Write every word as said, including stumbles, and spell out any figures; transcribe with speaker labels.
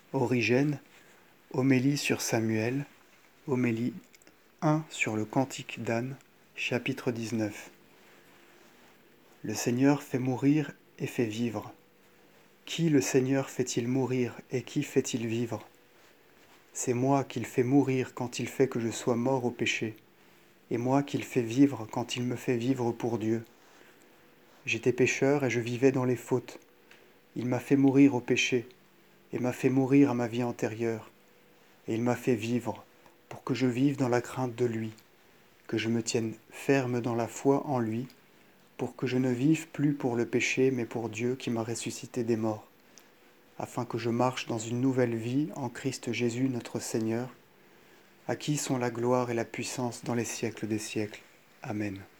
Speaker 1: Origène, homélie sur Samuel, homélie un sur le Cantique d'Anne, chapitre dix-neuf. Le Seigneur fait mourir et fait vivre. Qui le Seigneur fait-il mourir et qui fait-il vivre? C'est moi qu'il fait mourir quand il fait que je sois mort au péché, et moi qu'il fait vivre quand il me fait vivre pour Dieu. J'étais pécheur et je vivais dans les fautes. Il m'a fait mourir au péché, et m'a fait mourir à ma vie antérieure, et il m'a fait vivre, pour que je vive dans la crainte de lui, que je me tienne ferme dans la foi en lui, pour que je ne vive plus pour le péché, mais pour Dieu qui m'a ressuscité des morts, afin que je marche dans une nouvelle vie en Christ Jésus notre Seigneur, à qui sont la gloire et la puissance dans les siècles des siècles. Amen.